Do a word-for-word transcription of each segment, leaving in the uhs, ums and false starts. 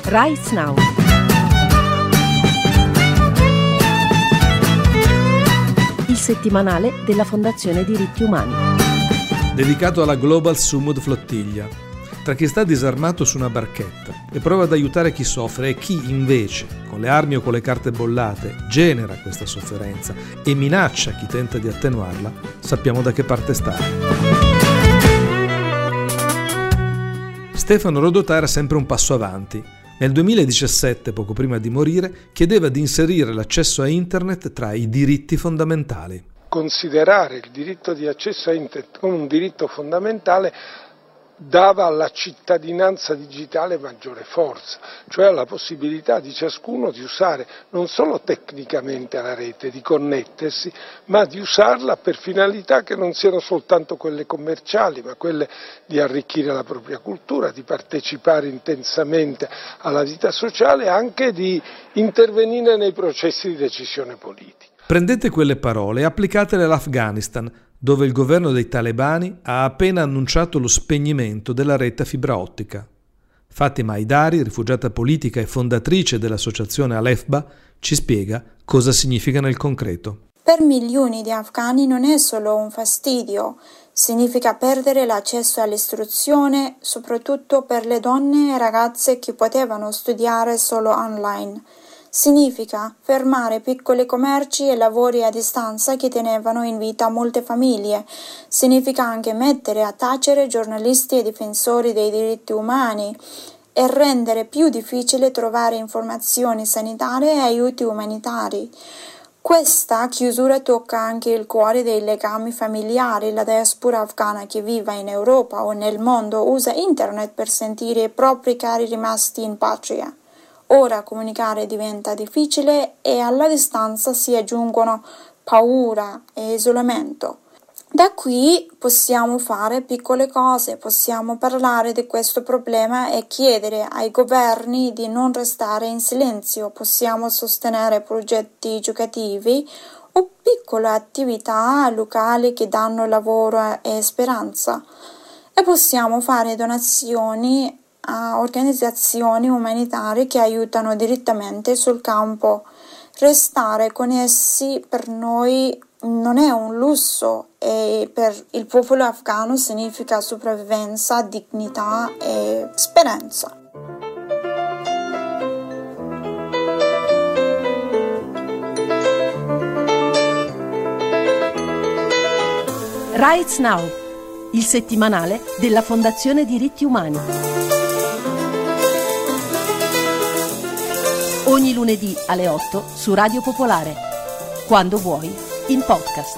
Rights Now. Il settimanale della Fondazione Diritti Umani. Dedicato alla Global Sumud Flottiglia. Tra chi sta disarmato su una barchetta e prova ad aiutare chi soffre e chi invece, con le armi o con le carte bollate, genera questa sofferenza e minaccia chi tenta di attenuarla, sappiamo da che parte stare. Stefano Rodotà era sempre un passo avanti. Nel duemiladiciassette, poco prima di morire, chiedeva di inserire l'accesso a Internet tra i diritti fondamentali. Considerare il diritto di accesso a Internet come un diritto fondamentale dava alla cittadinanza digitale maggiore forza, cioè alla possibilità di ciascuno di usare non solo tecnicamente la rete, di connettersi, ma di usarla per finalità che non siano soltanto quelle commerciali, ma quelle di arricchire la propria cultura, di partecipare intensamente alla vita sociale e anche di intervenire nei processi di decisione politica. Prendete quelle parole e applicatele all'Afghanistan, dove il governo dei talebani ha appena annunciato lo spegnimento della rete a fibra ottica. Fatima Haidari, rifugiata politica e fondatrice dell'associazione Al-Efba, ci spiega cosa significa nel concreto. Per milioni di afghani non è solo un fastidio, significa perdere l'accesso all'istruzione, soprattutto per le donne e ragazze che potevano studiare solo online. Significa fermare piccoli commerci e lavori a distanza che tenevano in vita molte famiglie. Significa anche mettere a tacere giornalisti e difensori dei diritti umani e rendere più difficile trovare informazioni sanitarie e aiuti umanitari. Questa chiusura tocca anche il cuore dei legami familiari. La diaspora afghana che vive in Europa o nel mondo usa internet per sentire i propri cari rimasti in patria. Ora comunicare diventa difficile e alla distanza si aggiungono paura e isolamento. Da qui possiamo fare piccole cose, possiamo parlare di questo problema e chiedere ai governi di non restare in silenzio, possiamo sostenere progetti educativi o piccole attività locali che danno lavoro e speranza e possiamo fare donazioni a organizzazioni umanitarie che aiutano direttamente sul campo. Restare connessi per noi non è un lusso e per il popolo afghano significa sopravvivenza, dignità e speranza. Rights Now, il settimanale della Fondazione Diritti Umani. Ogni lunedì alle otto su Radio Popolare. Quando vuoi, in podcast.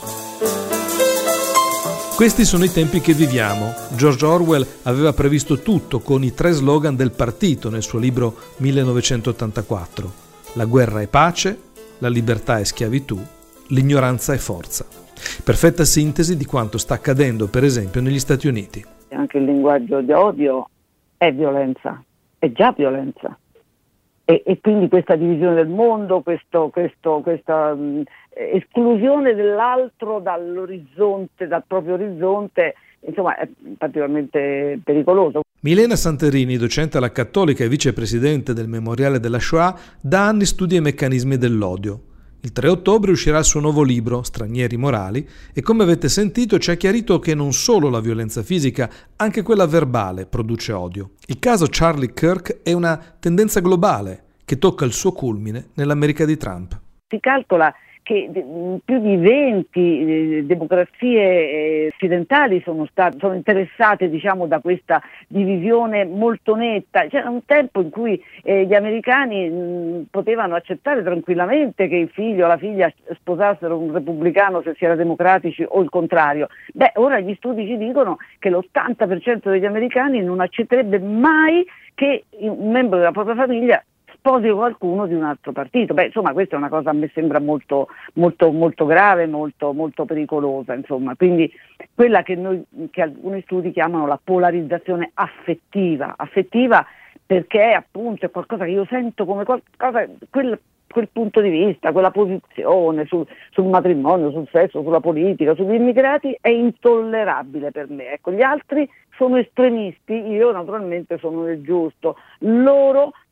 Questi sono i tempi che viviamo. George Orwell aveva previsto tutto con i tre slogan del partito nel suo libro millenovecentottantaquattro. La guerra è pace, la libertà è schiavitù, l'ignoranza è forza. Perfetta sintesi di quanto sta accadendo, per esempio, negli Stati Uniti. Anche il linguaggio di odio è violenza, è già violenza. E, e quindi questa divisione del mondo, questo, questo, questa mh, esclusione dell'altro dall'orizzonte, dal proprio orizzonte, insomma è particolarmente pericoloso. Milena Santerini, docente alla Cattolica e vicepresidente del Memoriale della Shoah, da anni studia i meccanismi dell'odio. Il tre ottobre uscirà il suo nuovo libro, Stranieri morali, e come avete sentito ci ha chiarito che non solo la violenza fisica, anche quella verbale produce odio. Il caso Charlie Kirk è una tendenza globale che tocca il suo culmine nell'America di Trump. Si calcola che più di venti democrazie occidentali sono state sono interessate, diciamo, da questa divisione molto netta. C'era un tempo in cui eh, gli americani mh, potevano accettare tranquillamente che il figlio o la figlia sposassero un repubblicano se si era democratici o il contrario. Beh, ora gli studi ci dicono che l'ottanta per cento degli americani non accetterebbe mai che un membro della propria famiglia sposi qualcuno di un altro partito. Beh, insomma, questa è una cosa a me sembra molto, molto, molto grave, molto, molto pericolosa, insomma. Quindi quella che noi, che alcuni studi chiamano la polarizzazione affettiva, affettiva perché appunto è qualcosa che io sento come qualcosa, quel, quel punto di vista, quella posizione sul, sul matrimonio, sul sesso, sulla politica, sugli immigrati è intollerabile per me. Ecco, gli altri sono estremisti, io naturalmente sono nel giusto, loro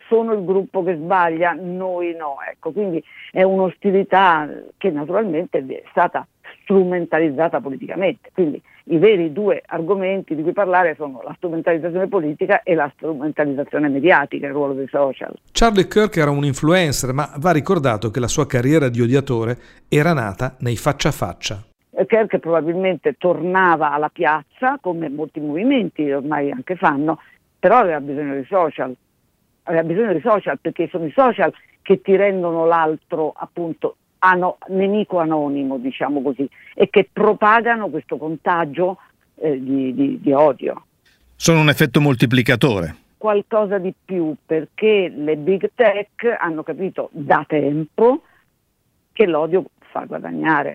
sono il gruppo che sbaglia, noi no. Ecco, quindi è un'ostilità che naturalmente è stata strumentalizzata politicamente. Quindi i veri due argomenti di cui parlare sono la strumentalizzazione politica e la strumentalizzazione mediatica, il ruolo dei social. Charlie Kirk era un influencer, ma va ricordato che la sua carriera di odiatore era nata nei faccia a faccia. Kirk probabilmente tornava alla piazza, come molti movimenti ormai anche fanno, però aveva bisogno di social. Aveva bisogno di social perché sono i social che ti rendono l'altro appunto ano, nemico anonimo, diciamo così, e che propagano questo contagio eh, di, di, di odio. Sono un effetto moltiplicatore. Qualcosa di più, perché le big tech hanno capito da tempo che l'odio fa guadagnare.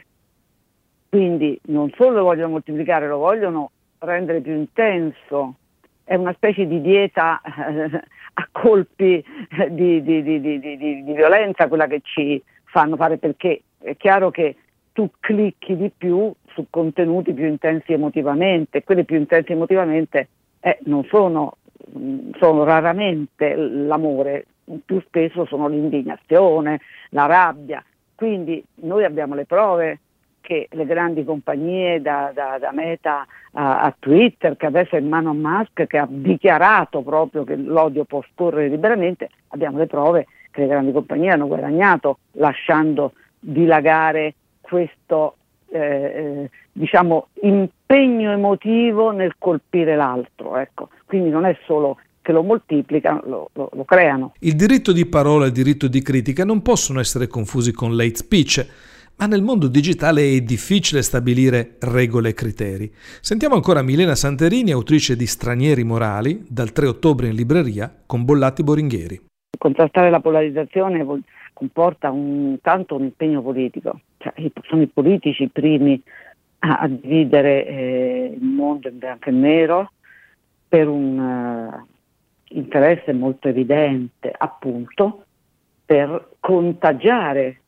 Quindi non solo lo vogliono moltiplicare, lo vogliono rendere più intenso. È una specie di dieta eh, a colpi di, di, di, di, di, di violenza quella che ci fanno fare, perché è chiaro che tu clicchi di più su contenuti più intensi emotivamente, quelli più intensi emotivamente eh, non sono, sono raramente l'amore, più spesso sono l'indignazione, la rabbia. Quindi noi abbiamo le prove che le grandi compagnie da, da, da Meta a, a Twitter, che adesso è in mano a Musk, che ha dichiarato proprio che l'odio può scorrere liberamente, abbiamo le prove che le grandi compagnie hanno guadagnato lasciando dilagare questo eh, eh, diciamo impegno emotivo nel colpire l'altro. Ecco. Quindi non è solo che lo moltiplicano, lo, lo, lo creano. Il diritto di parola e il diritto di critica non possono essere confusi con l'hate speech, ma nel mondo digitale è difficile stabilire regole e criteri. Sentiamo ancora Milena Santerini, autrice di Stranieri morali, dal tre ottobre in libreria, con Bollati Boringhieri. Contrastare la polarizzazione comporta un, tanto un impegno politico. Cioè, sono i politici i primi a, a dividere eh, il mondo in bianco e nero per un uh, interesse molto evidente, appunto, per contagiare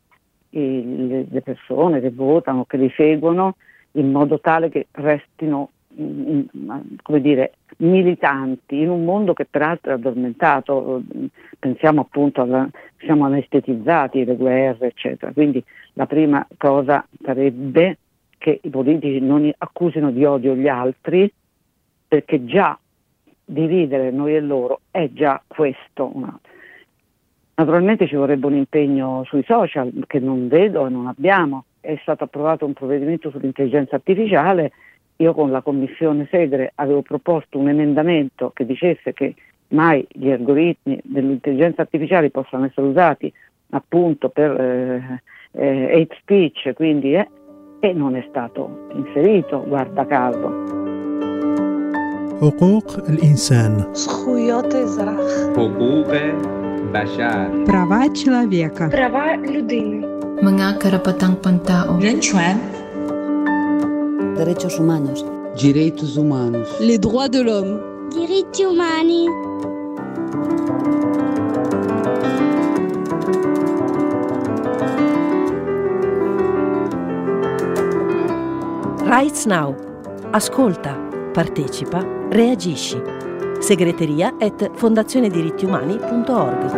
le persone che votano, che li seguono, in modo tale che restino, come dire, militanti in un mondo che peraltro è addormentato. Pensiamo appunto alla, siamo anestetizzati, le guerre eccetera. Quindi la prima cosa sarebbe che i politici non accusino di odio gli altri, perché già dividere noi e loro è già questo. Una, Naturalmente ci vorrebbe un impegno sui social, che non vedo e non abbiamo. È stato approvato un provvedimento sull'intelligenza artificiale. Io con la commissione Segre avevo proposto un emendamento che dicesse che mai gli algoritmi dell'intelligenza artificiale possano essere usati appunto per eh, eh, hate speech, quindi, eh, e non è stato inserito, guarda caso. حقوق الإنسان זכויות אזרח حقوق بشر права человека права людини mga karapatang-pantao 人权 Derechos humanos direitos humanos les droits de l'homme diritti umani. Rights Now. Ascolta, partecipa, reagisci. Segreteria at fondazione diritti umani punto org.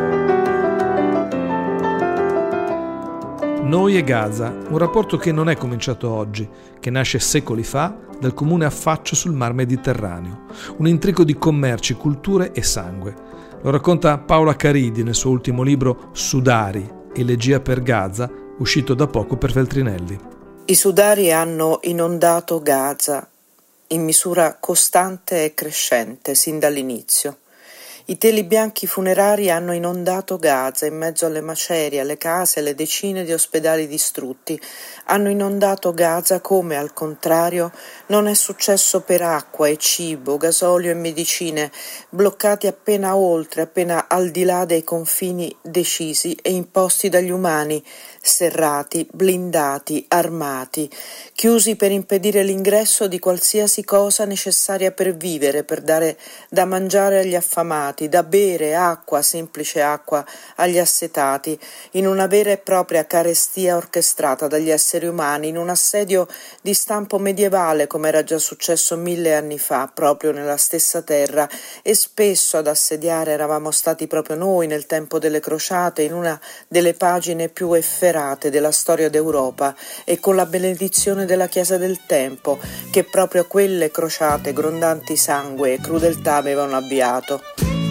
Noi e Gaza, un rapporto che non è cominciato oggi, che nasce secoli fa dal comune affaccio sul mar Mediterraneo, un intrico di commerci, culture e sangue. Lo racconta Paola Caridi nel suo ultimo libro Sudari, elegia per Gaza, uscito da poco per Feltrinelli. I sudari hanno inondato Gaza in misura costante e crescente sin dall'inizio. I teli bianchi funerari hanno inondato Gaza in mezzo alle macerie, alle case, alle decine di ospedali distrutti. Hanno inondato Gaza come, al contrario, non è successo per acqua e cibo, gasolio e medicine, bloccati appena oltre, appena al di là dei confini decisi e imposti dagli umani, serrati, blindati, armati, chiusi per impedire l'ingresso di qualsiasi cosa necessaria per vivere, per dare da mangiare agli affamati, sfollati, da bere acqua, semplice acqua, agli assetati, in una vera e propria carestia orchestrata dagli esseri umani, in un assedio di stampo medievale come era già successo mille anni fa, proprio nella stessa terra, e spesso ad assediare eravamo stati proprio noi nel tempo delle crociate, in una delle pagine più efferate della storia d'Europa, e con la benedizione della Chiesa del Tempo, che proprio quelle crociate grondanti sangue e crudeltà avevano avviato.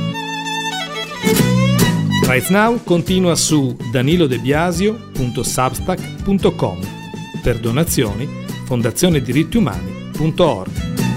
Right Now continua su danilodebiasio punto substack punto com. Per donazioni fondazione diritti umani punto org.